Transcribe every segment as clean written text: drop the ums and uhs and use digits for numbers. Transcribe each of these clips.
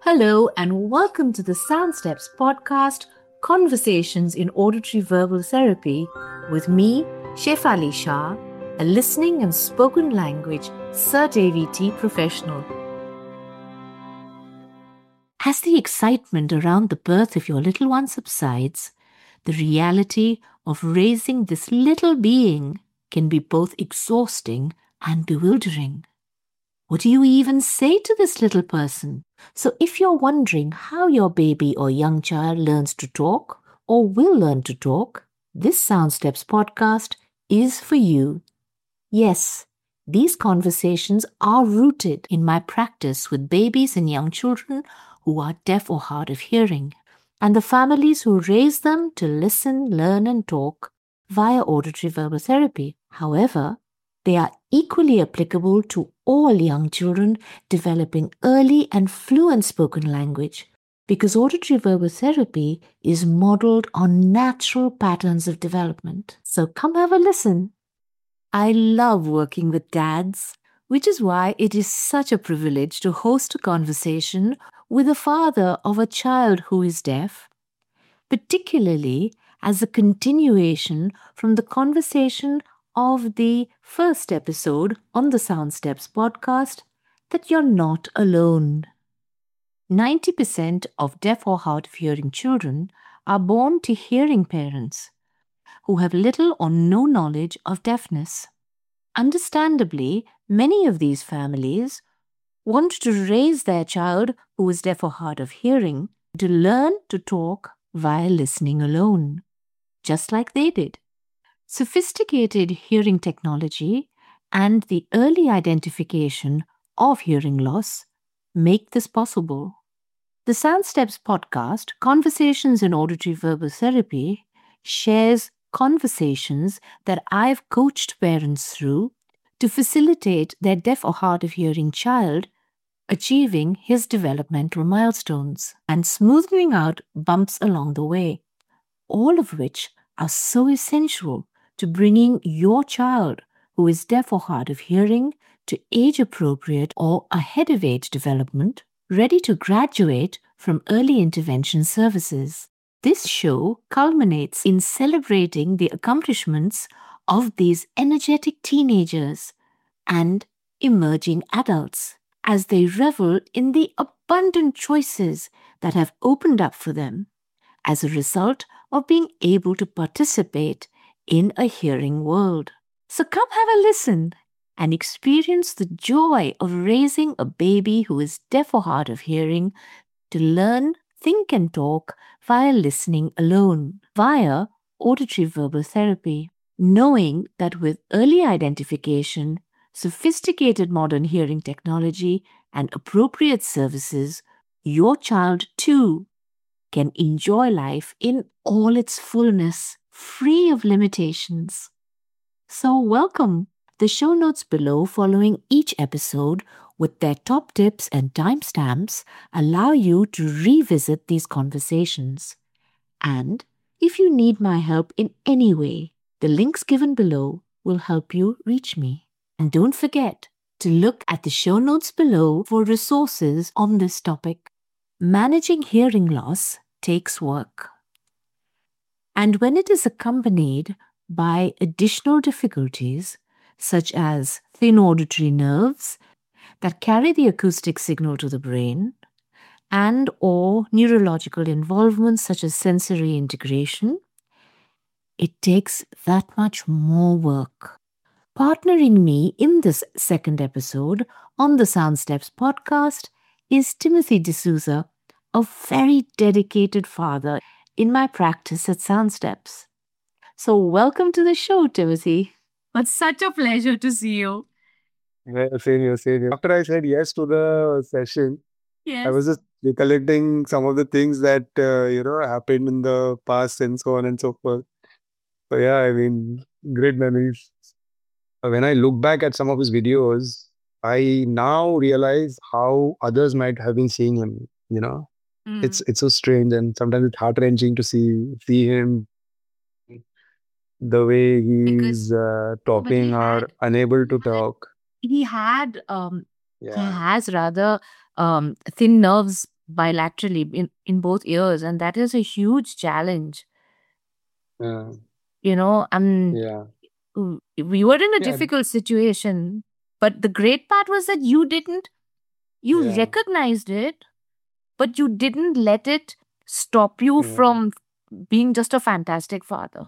Hello, and welcome to the Sound Steps podcast, Conversations in Auditory Verbal Therapy, with me, Shefali Shah, a listening and spoken language Cert AVT professional. As the excitement around the birth of your little one subsides, the reality of raising this little being can be both exhausting and bewildering. What do you even say to this little person? So, if you're wondering how your baby or young child learns to talk or will learn to talk, this Sound Steps podcast is for you. Yes, these conversations are rooted in my practice with babies and young children who are deaf or hard of hearing, and the families who raise them to listen, learn, and talk via auditory verbal therapy. However, they are equally applicable to all young children developing early and fluent spoken language, because auditory verbal therapy is modeled on natural patterns of development. So come have a listen. I love working with dads, which is why it is such a privilege to host a conversation with the father of a child who is deaf, particularly as a continuation from the conversation of the first episode on the Sound Steps podcast, that you're not alone. 90% of deaf or hard of hearing children are born to hearing parents who have little or no knowledge of deafness. Understandably, many of these families want to raise their child who is deaf or hard of hearing to learn to talk via listening alone, just like they did. Sophisticated hearing technology and the early identification of hearing loss make this possible. The Sound Steps podcast, Conversations in Auditory Verbal Therapy, shares conversations that I've coached parents through to facilitate their deaf or hard of hearing child achieving his developmental milestones and smoothing out bumps along the way, all of which are so essential to bringing your child who is deaf or hard of hearing to age appropriate or ahead of age development, ready to graduate from early intervention services. This show culminates in celebrating the accomplishments of these energetic teenagers and emerging adults as they revel in the abundant choices that have opened up for them as a result of being able to participate in a hearing world. So come have a listen and experience the joy of raising a baby who is deaf or hard of hearing to learn, think, and talk via listening alone, via auditory verbal therapy, knowing that with early identification, sophisticated modern hearing technology, and appropriate services, your child too can enjoy life in all its fullness, free of limitations. So, welcome. The show notes below following each episode with their top tips and timestamps allow you to revisit these conversations. And if you need my help in any way, the links given below will help you reach me. And don't forget to look at the show notes below for resources on this topic. Managing hearing loss takes work. And when it is accompanied by additional difficulties, such as thin auditory nerves that carry the acoustic signal to the brain, and or neurological involvements such as sensory integration, it takes that much more work. Partnering me in this second episode on the Sound Steps podcast is Timothy D'Souza, a very dedicated father in my practice at Sound Steps. So welcome to the show, Timothy. It's such a pleasure to see you. Yeah, same here, same here. After I said yes to the session, I Yes. was just recollecting some of the things that happened in the past and so on and so forth. So yeah, I mean, great memories. When I look back at some of his videos, I now realize how others might have been seeing him. It's so strange, and sometimes it's heart wrenching to see him the way Because he's but talking or unable to talk. he had he Yeah. has rather thin nerves bilaterally in both ears, and that is a huge challenge. Yeah. And Yeah. we were in a Yeah. difficult situation, but the great part was that you Yeah. recognized it, but you didn't let it stop you Yeah. from being just a fantastic father.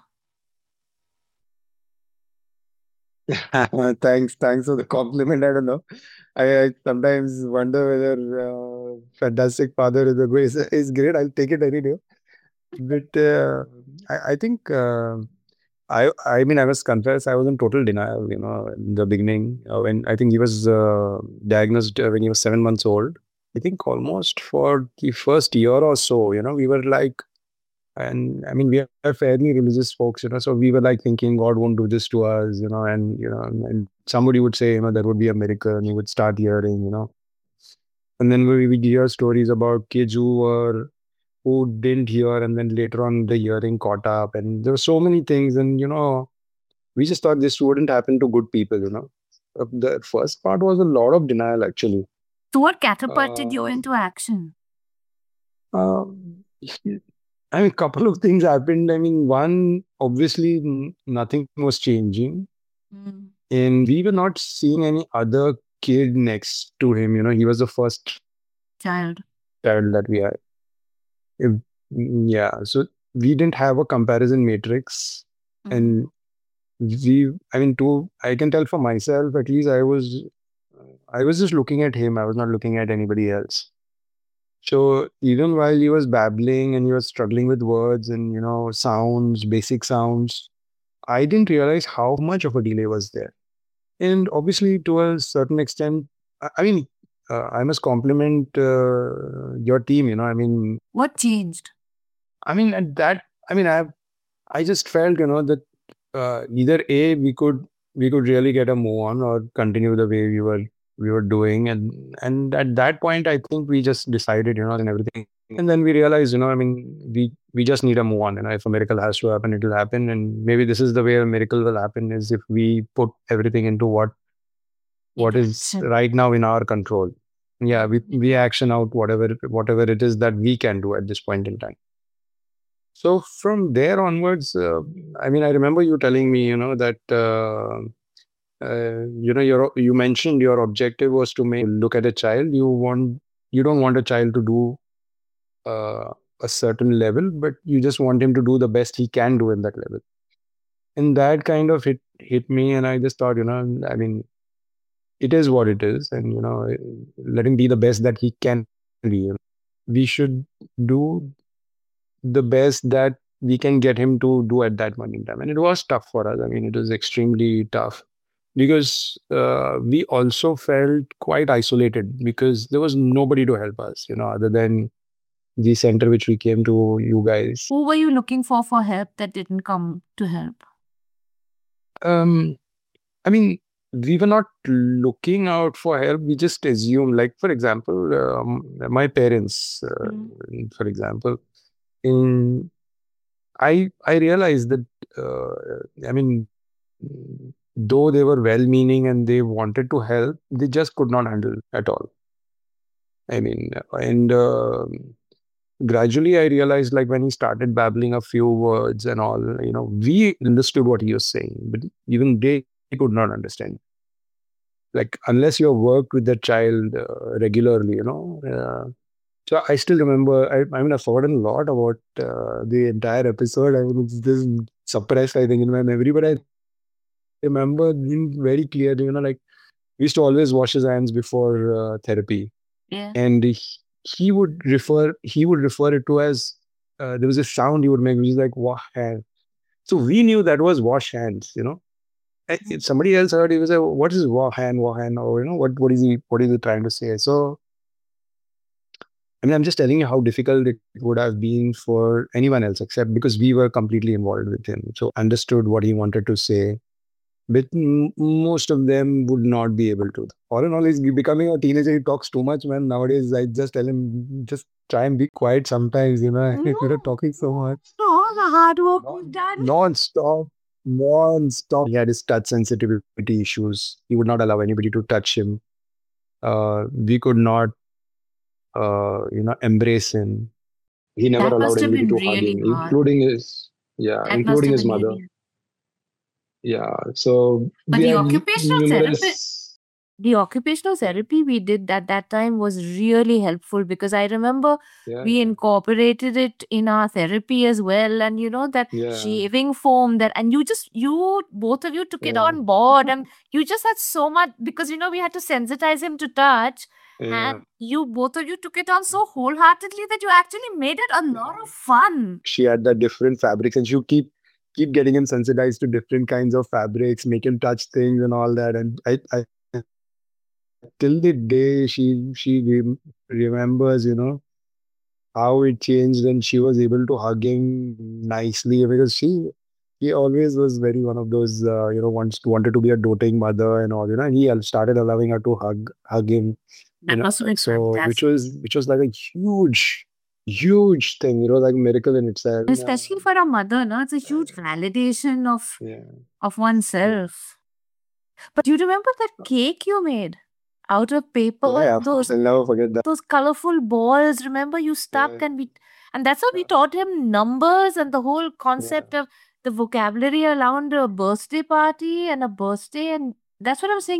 Thanks for the compliment. I don't know. I sometimes wonder whether fantastic father is great. I'll take it any day. But I think I mean I must confess I was in total denial. In the beginning when I think he was diagnosed when he was 7 months old. I think almost for the first year or so, we were like, and I mean, we are fairly religious folks, so we were like thinking God won't do this to us, and somebody would say, there would be a miracle, and you would start hearing, and then we would hear stories about kids who didn't hear, and then later on the hearing caught up, and there were so many things, and we just thought this wouldn't happen to good people, The first part was a lot of denial, actually. So, what catapulted you Uh, into action? um, I mean, couple of things happened. I mean, one, obviously, nothing was changing. Mm. And we were not seeing any other kid next to him. He was the first Child. child that we had. If- yeah. So we didn't have a comparison matrix. Mm. And I mean, I can tell for myself, at least I was just looking at him. I was not looking at anybody else. So even while he was babbling and he was struggling with words and sounds, basic sounds, I didn't realize how much of a delay was there. And obviously, to a certain extent, I mean, I must compliment your team. I mean, What changed? at that, I mean, I just felt that either a we could really get a move on or continue the way we were doing, and at that point I think we just decided and everything, and then we realized I mean we just need a move on, if a miracle has to happen, it will happen, and maybe this is the way a miracle will happen, is if we put everything into what Into is action. right now in our control. Yeah, we action out whatever it is that we can do at this point in time. So from there onwards, I mean, I remember you telling me, that you mentioned your objective was to make look at a child. You don't want a child to do uh, a certain level, but you just want him to do the best he can do in that level. And that kind of hit me, and I just thought, I mean, it is what it is, and let him be the best that he can be. We should do the best that we can get him to do at that moment in time. And it was tough for us. I mean, it was extremely tough because we also felt quite isolated because there was nobody to help us, other than the center which we came to, you guys. Who were you looking for help that didn't come to help? Um, I mean, we were not looking out for help. We just assumed, like, for example, my parents, for example, in I realized that I mean, though they were well-meaning and they wanted to help, they just could not handle at all. I mean, and gradually I realized, like when he started babbling a few words and all, we understood what he was saying, but even they could not understand. Like unless you have worked with the child regularly, so I still remember. I mean, I've forgotten a lot about the entire episode. I mean, it's just suppressed, I think, in my memory. But I remember being very clear. Like we used to always wash his hands before therapy, Yeah. and he would refer it to as there was a sound he would make, which is like wash hands. So we knew that was wash hands. If somebody else heard, he was like, "What is wash hand?" Or what is he trying to say? So I mean, I'm just telling you how difficult it would have been for anyone else, except because we were completely involved with him. So understood what he wanted to say, but most of them would not be able to. All in all, he's becoming a teenager. He talks too much, man. Nowadays, I just tell him, just try and be quiet sometimes, if you're talking so much. All the hard work was done. Non-stop, non-stop. He had his touch sensitivity issues. He would not allow anybody to touch him. We could not embrace him. He never That allowed must have anybody been to hug really him, hard. That must including have his been mother. really. Yeah. So But we had numerous. the occupational Yeah. therapy we did at that time was really helpful, because I remember Yeah. we incorporated it in our therapy as well. And that Yeah. shaving foam, that, and you both of you took it Yeah. on board, and you just had so much, because we had to sensitize him to touch. Yeah. And you both of you took it on so wholeheartedly that you actually made it a lot of fun. She had the different fabrics, and she would keep getting him sensitized to different kinds of fabrics, make him touch things and all that. And I till the day remembers, how it changed, and she was able to hug him nicely, because he always was very one of those, wanted to be a doting mother and all, and he started allowing her to hug him, That must have been so fantastic. which was like a huge thing, like a miracle in itself. Especially for a mother, no? It's a huge validation Yeah. of Yeah. oneself. But do you remember that cake you made out of paper? Yeah, of course, I'll never forget that. Those colorful balls. Remember, you stuck, Yeah. and that's how we taught him numbers and the whole concept of the vocabulary around a birthday party and a birthday. And that's what I'm saying.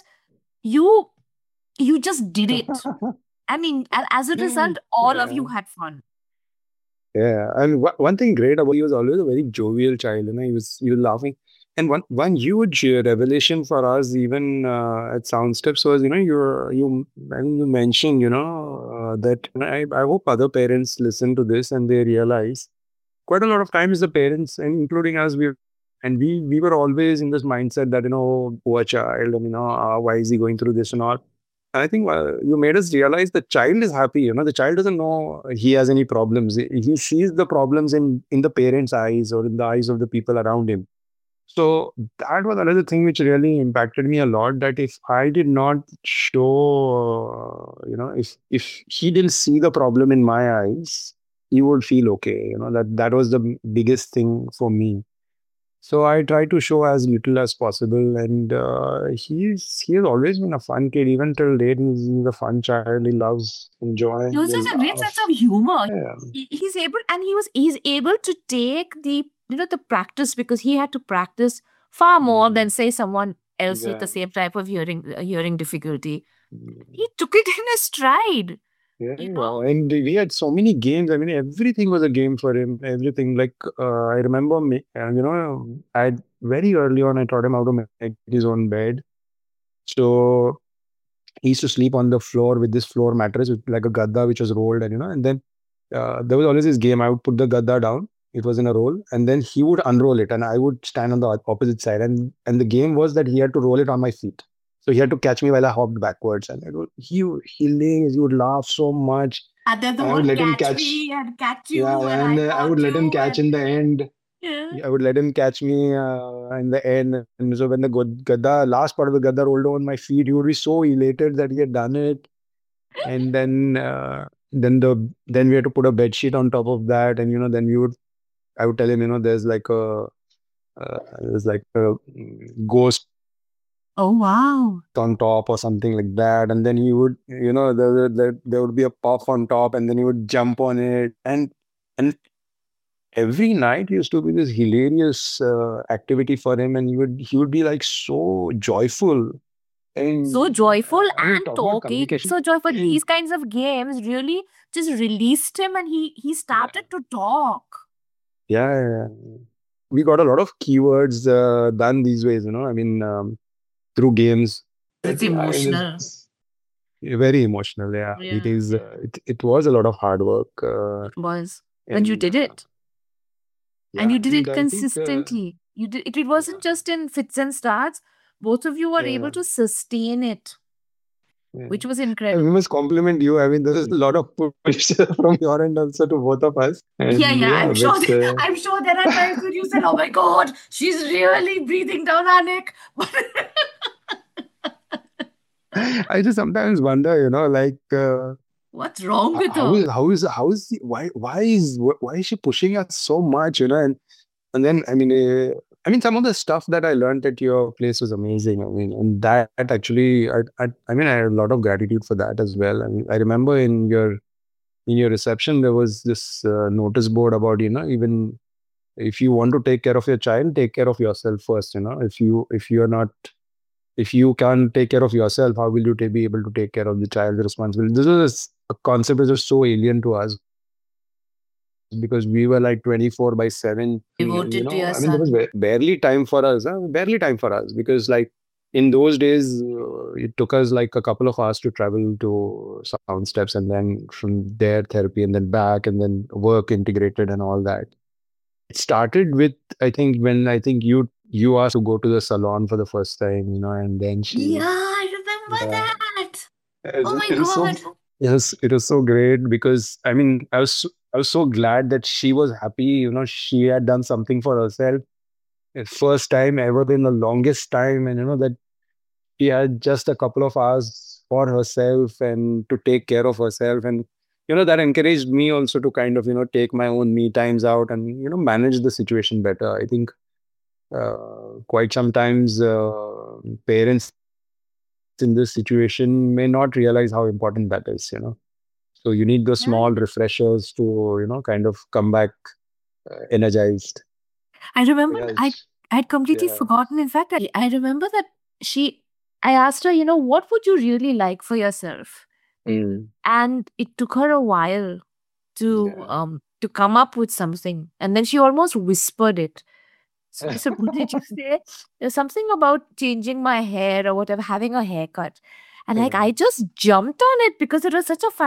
You just did it. I mean, as a result, all of you had fun. Yeah, and one thing great about he was always a very jovial child. He was laughing. And one huge revelation for us, even at Soundsteps, was you mentioned that, and I hope other parents listen to this and they realize quite a lot of times the parents, and including us, we were always in this mindset that, poor child, and why is he going through this and all. And I think you made us realize the child is happy. The child doesn't know he has any problems. He sees the problems in the parents' eyes or in the eyes of the people around him. So that was another thing which really impacted me a lot. That if I did not show, if he didn't see the problem in my eyes, he would feel okay. That was the biggest thing for me. So I try to show as little as possible, and he has always been a fun kid. Even till date, he's a fun child. He loves enjoy. He also He has a great sense laugh. of humor. Yeah. He's able to take the practice, because he had to practice far more than, say, someone else with the Yeah. same type of hearing difficulty. He took it in a stride. Yeah, wow. And we had so many games. I mean, everything was a game for him. Everything. Like, I remember me, I very early on, I taught him how to make his own bed. So he used to sleep on the floor with this floor mattress with like a gadda which was rolled, and then there was always this game. I would put the gadda down. It was in a roll, and then he would unroll it, and I would stand on the opposite side. And the game was that he had to roll it on my feet. So he had to catch me while I hopped backwards, and he would laugh so much. And then the I would whole let him catch catch. me and catch you, Yeah, and and I I would caught let him you, catch in the end. yeah. I would let him catch me in the end. And so when the gadda, last part of the gadda rolled on my feet, he would be so elated that he had done it. And then we had to put a bed sheet on top of that, and then I would tell him, there's like a ghost Oh, wow. on top or something like that, and then he would, there would be a puff on top, and then he would jump on it, and every night used to be this hilarious activity for him, and he would be like so joyful. And So joyful I mean, and talk about talky. communication. So joyful. These kinds of games really just released him, and he started to talk. Yeah, yeah, yeah. We got a lot of keywords done these ways, I mean, through games. It's I mean, emotional. it's very emotional. Yeah, it is. It was a lot of hard work. Was. And you And did it. And yeah, you did and it I think consistently. You did it. It wasn't just in fits and starts. Both of you were able to sustain it, which was we incredible. must compliment you. I mean, there is a lot of push from your end also to both of us. Yeah, And yeah. yeah, I'm sure there are times when you said, "Oh my God, she's really breathing down our neck." I just sometimes wonder, like. What's wrong with her? Why is she pushing us so much, and then I mean, I mean, some of the stuff that I learned at your place was amazing. I mean, and that actually, I mean, I have a lot of gratitude for that as well. I mean, I remember in your reception there was this notice board about, even if you want to take care of your child, take care of yourself first. If you can't take care of yourself, how will you be able to take care of the child's responsibility? This is a concept which is so alien to us because we were like 24/7. Devoted to your I mean, there was son. barely time for us, barely time for us because, like, in those days, it took us like a couple of hours to travel to sound steps and then from there therapy and then back and then work integrated and all that. It started with, I think you asked to go to the salon for the first time, and then Yeah, I remember yeah, that. it Oh my it was so God. yes, it was so great because I mean, I was so glad that she was happy. She had done something for herself. First time ever in the longest time, and that she had just a couple of hours for herself and to take care of herself. And that encouraged me also to kind of take my own me times out and manage the situation better. I think quite sometimes parents in this situation may not realize how important that is. So you need those Yeah. small refreshers to kind of come back energized. I remember Yes. I'd completely Yeah. forgotten. In fact, I remember that she I asked her, what would you really like for yourself? Mm. And it took her a while Yeah. to come up with something. And then she almost whispered it. So I said, what did you say? There's something about changing my hair or whatever, having a haircut. And like Yeah. I just jumped on it because it was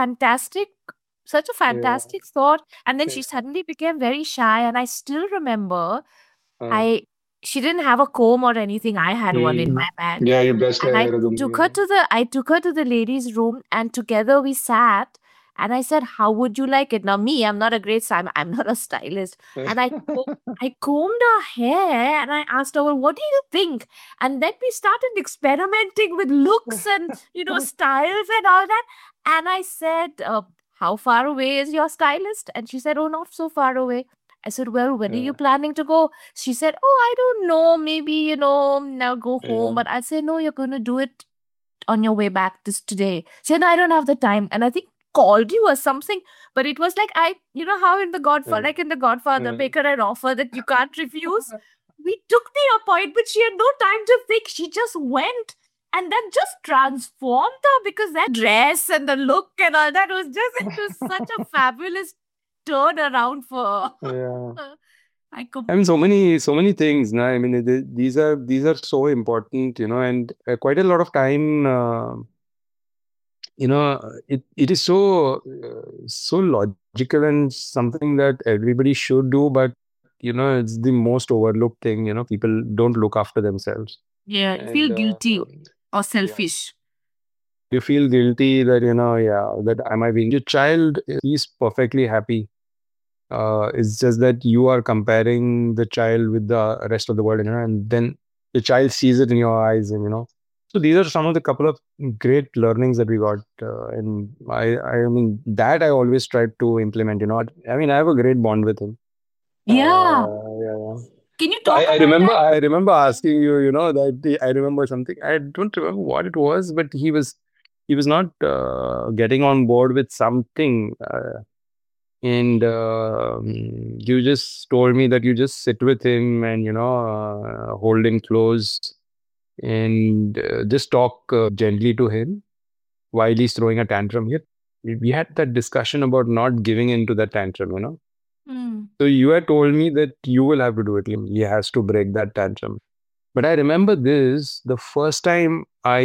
such a Yeah. fantastic thought. And then she suddenly became very shy. And I still remember Uh, I she didn't have a comb or anything. I had one in my bag. yeah, you brushed her And hair or something. I took her to the ladies' room and together we sat and I said, how would you like it? Now me, I'm not a great I'm not a stylist. Yeah. And I combed her hair and I asked her, well, what do you think? And then we started experimenting with looks and styles and all that. And I said, how far away is your stylist? And she said, oh, not so far away. I said, well, when are you Yeah. planning to go? She said, oh, I don't know. Maybe, now go home. Yeah. But I said, no, you're going to do it on your way back today. She said, no, I don't have the time. And I think called you or something. But it was like, how in the Godfather, like in the Godfather, Yeah. make her an offer that you can't refuse. We took the appointment. She had no time to think. She just went and then just transformed her because that dress and the look and all that it was such a fabulous turn around for Yeah. her. I mean, so many things. No? I mean, these are so important, and quite a lot of time. It is so logical and something that everybody should do, but it's the most overlooked thing. People don't look after themselves, Yeah, you feel and guilty or yeah, selfish. you feel guilty that yeah, that am I being your child? He's perfectly happy. It's just that you are comparing the child with the rest of the world, and then the child sees it in your eyes, and So these are some of the couple of great learnings that we got, and I mean that I always tried to implement. I mean, I have a great bond with him. Yeah. Yeah. Can you talk about that? I remember asking you, I remember something. I don't remember what it was, but he was not getting on board with something. And you just told me that you just sit with him and hold him close and just talk gently to him while he's throwing a tantrum. Here we had that discussion about not giving into that tantrum. Hmm. So you had told me that you will have to do it. He has to break that tantrum. But I remember this the first time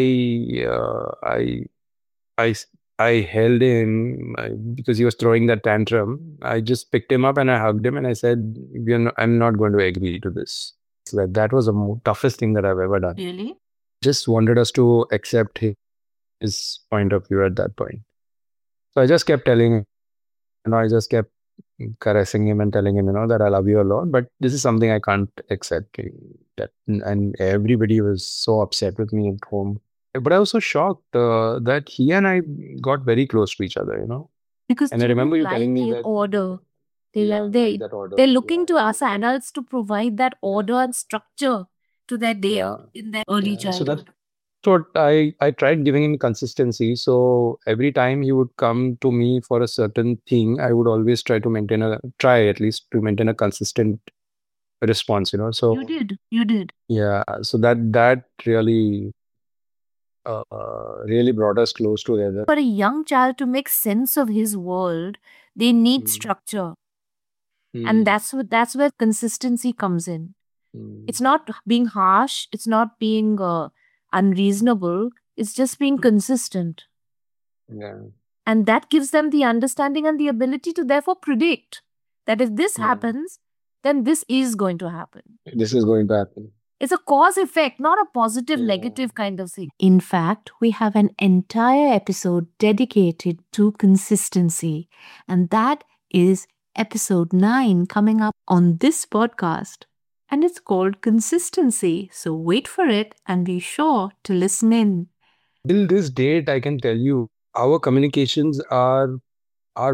I s- I held him because he was throwing that tantrum. I just picked him up and I hugged him and I said, I'm not going to agree to this." So that was the toughest thing that I've ever done. Really? Just wanted us to accept his point of view at that point. So I just kept telling him, I just kept caressing him and telling him, that I love you a lot, but this is something I can't accept. That and everybody was so upset with me at home. But I was so shocked that he and I got very close to each other. Because And I you remember didn't you telling like me his that, order. They're looking to us adults to provide that order and structure to their day in their early So that's childhood. what I tried giving him consistency. So every time he would come to me for a certain thing, I would always try at least to maintain a consistent response, you know. So You did. yeah, so that really really brought us close together. For a young child to make sense of his world, they need Mm, structure. mm, And that's where consistency comes in. mm. It's not being harsh, it's not being unreasonable, it's just being consistent. Yeah, And that gives them the understanding and the ability to therefore predict that if this yeah. happens, then this is going to happen. This is going to happen. It's a cause effect, not a positive, Yeah. negative kind of thing. In fact, we have an entire episode dedicated to consistency, and that is episode 9 coming up on this podcast. And it's called Consistency. So wait for it and be sure to listen in. Till this date, I can tell you, our communications are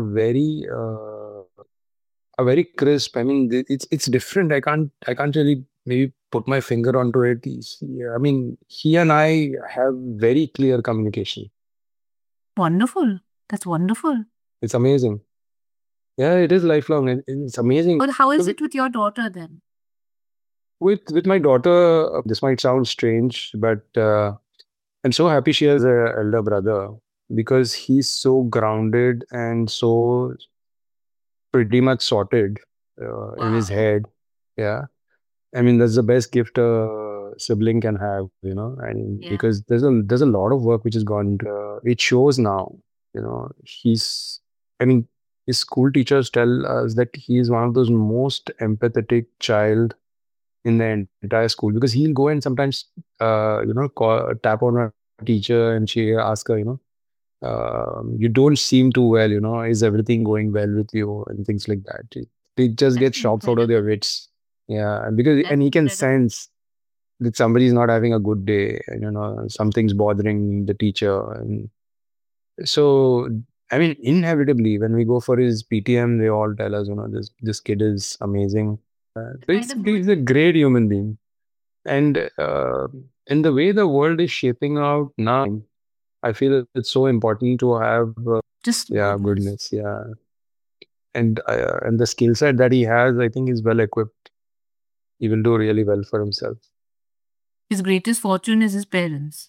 very crisp. I mean, it's different. I can't really maybe put my finger onto it. I mean, he and I have very clear communication. Wonderful. That's wonderful. It's amazing. Yeah, it is lifelong. It's amazing. But how is So it with your daughter then? with my daughter, this might sound strange, but I'm so happy she has an elder brother because he's so grounded and so pretty much sorted in his head. Yeah. I mean, that's the best gift a sibling can have, you know, and Yeah. because there's a lot of work which has gone into it shows now, you know, I mean, his school teachers tell us that he is one of those most empathetic child in the entire school because he'll go and sometimes, tap on a teacher and she ask her, you don't seem too well, you know, is everything going well with you and things like that. They just get That's shocked out of their wits. Yeah, and because That's and he can incredible. sense that somebody's not having a good day, and, you know, something's bothering the teacher, and so I mean, inevitably, when we go for his PTM, they all tell us, you know, this kid is amazing. So he's a great human being, and in the way the world is shaping out now, I feel it's so important to have Just goodness, and the skill set that he has, I think he's well equipped. He will do really well for himself. His greatest fortune is his parents.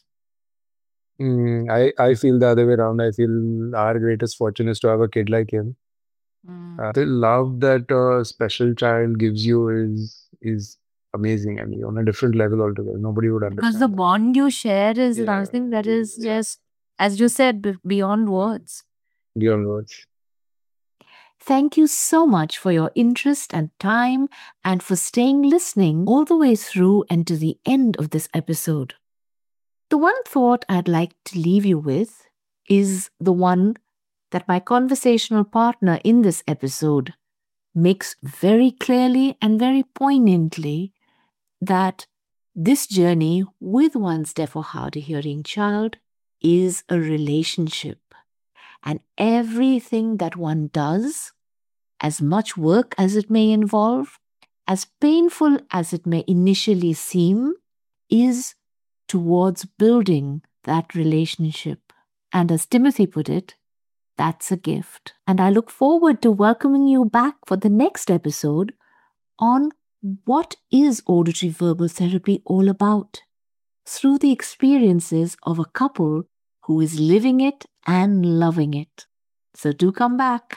I feel the other way around. I feel our greatest fortune is to have a kid like him. The love that a special child gives you is amazing. I mean, on a different level altogether. Nobody would Because the understand that. bond you share is Yeah. something that is just, as you said, beyond words. Beyond words. Thank you so much for your interest and time and for staying listening all the way through and to the end of this episode. The one thought I'd like to leave you with is the one that my conversational partner in this episode makes very clearly and very poignantly, that this journey with one's deaf or hard of hearing child is a relationship. And everything that one does, as much work as it may involve, as painful as it may initially seem, is towards building that relationship. And as Timothy put it, that's a gift. And I look forward to welcoming you back for the next episode on what is auditory verbal therapy all about, through the experiences of a couple who is living it and loving it. So do come back.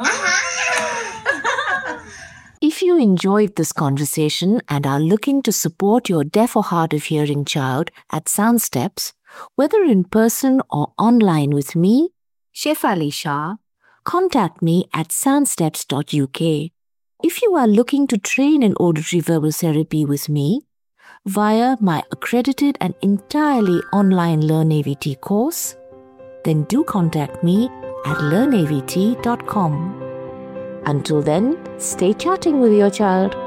If you enjoyed this conversation and are looking to support your deaf or hard of hearing child at SoundSteps, whether in person or online with me, Shefali Shah, contact me at soundsteps.uk. If you are looking to train in auditory verbal therapy with me via my accredited and entirely online Learn AVT course, then do contact me at learnavt.com. Until then, stay chatting with your child.